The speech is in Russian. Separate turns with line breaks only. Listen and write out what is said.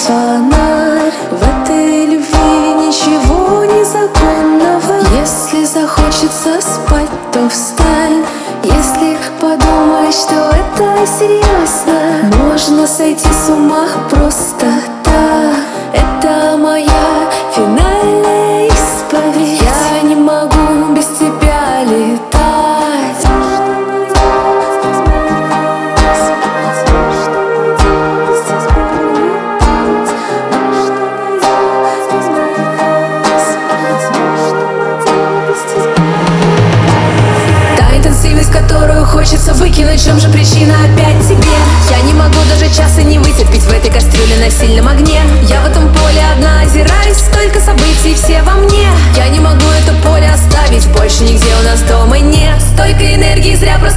фонарь. В этой любви ничего незаконного. Если захочется спать, то встань. Если подумаешь, что это серьезно, можно сойти с ума просто так. Это моя финальная исповедь. Я не могу без тебя летать. Интенсивность, которую хочется выкинуть, в чем же причина опять тебе? Я не могу даже часа не вытерпеть в этой кастрюле на сильном огне. Я в этом поле одна озираюсь, столько событий, все во мне. Я не могу это поле оставить, больше нигде у нас дома нет. Столько энергии зря просто